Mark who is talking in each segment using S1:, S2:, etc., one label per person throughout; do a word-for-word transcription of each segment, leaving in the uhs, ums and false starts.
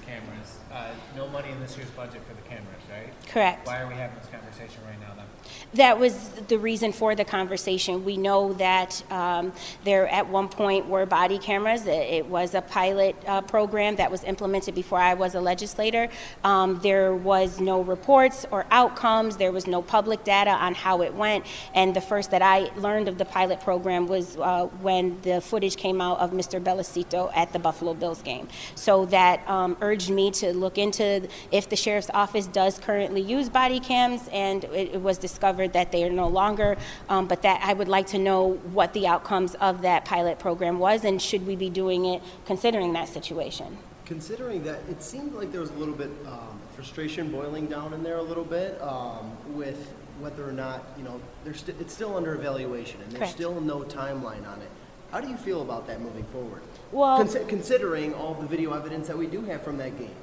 S1: cameras. Uh, no money in this year's budget for the cameras, right?
S2: Correct.
S1: Why are we having this conversation right now then?
S2: That was the reason for the conversation. We know that um, there at one point were body cameras. It was a pilot uh, program that was implemented before I was a legislator. Um, there was no reports or outcomes. There was no public data on how it went. And the first that I learned of the pilot program was uh, when the footage came out of Mister Bellicito at the Buffalo Bills game. So that um, urged me to look into if the sheriff's office does currently use body cams, and it, it was discovered that they are no longer, um, but that I would like to know what the outcomes of that pilot program was, and should we be doing it considering that situation.
S3: Considering that, it seemed like there was a little bit um, frustration boiling down in there a little bit um, with whether or not, you know, there's st it's still under evaluation and there's
S2: Correct.
S3: Still no timeline on it. How do you feel about that moving forward?
S2: Well,
S3: Cons considering all the video evidence that we do have from that game.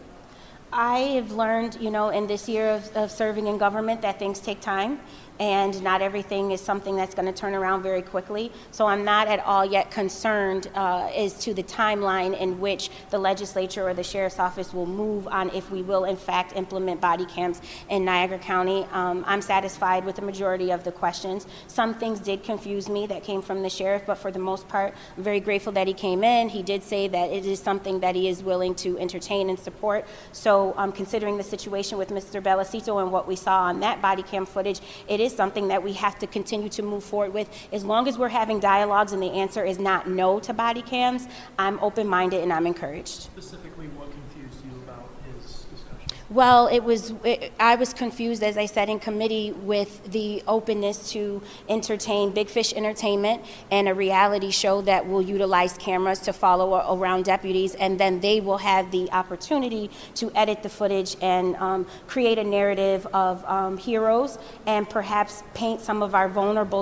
S2: I have learned, you know, in this year of, of serving in government that things take time, and not everything is something that's going to turn around very quickly. So I'm not at all yet concerned uh, as to the timeline in which the legislature or the sheriff's office will move on if we will in fact implement body cams in Niagara County. Um, I'm satisfied with the majority of the questions. Some things did confuse me that came from the sheriff, but for the most part, I'm very grateful that he came in. He did say that it is something that he is willing to entertain and support. So um, considering the situation with Mister Bellicito and what we saw on that body cam footage, it is is something that we have to continue to move forward with. As long as we're having dialogues and the answer is not no to body cams, I'm open-minded and I'm encouraged.
S4: Specifically, what confused you about his discussion?
S2: Well, it was, it, I was confused, as I said in committee, with the openness to entertain Big Fish Entertainment and a reality show that will utilize cameras to follow around deputies, and then they will have the opportunity to edit the footage and um, create a narrative of um, heroes and perhaps paint some of our vulnerable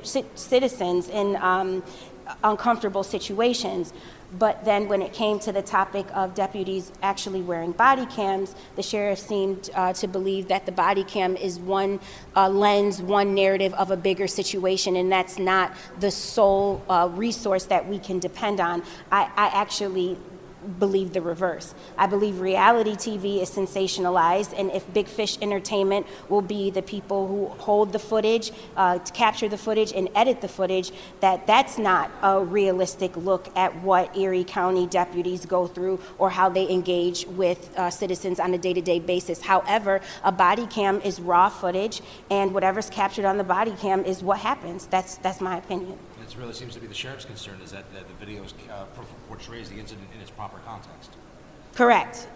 S2: citizens in um, uncomfortable situations. But then when it came to the topic of deputies actually wearing body cams, the sheriff seemed uh, to believe that the body cam is one uh, lens, one narrative of a bigger situation, and that's not the sole uh, resource that we can depend on. I, I actually believe the reverse. I believe reality T V is sensationalized, and if Big Fish Entertainment will be the people who hold the footage, uh, to capture the footage and edit the footage, that that's not a realistic look at what Erie County deputies go through or how they engage with uh, citizens on a day-to-day basis. However, a body cam is raw footage, and whatever's captured on the body cam is what happens. That's, that's my opinion.
S5: It really seems to be the sheriff's concern is that the, the video uh, portrays the incident in its proper context.
S2: Correct.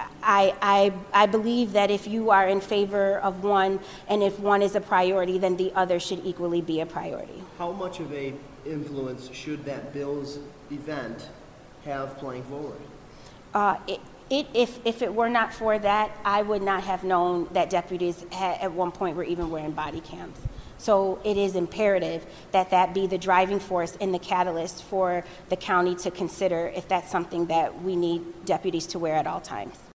S2: I, I, I believe that if you are in favor of one and if one is a priority, then the other should equally be a priority.
S3: How much of a influence should that Bills event have playing forward?
S2: Uh, it, it, if, if it were not for that, I would not have known that deputies had, at one point were even wearing body cams. So it is imperative that that be the driving force and the catalyst for the county to consider if that's something that we need deputies to wear at all times.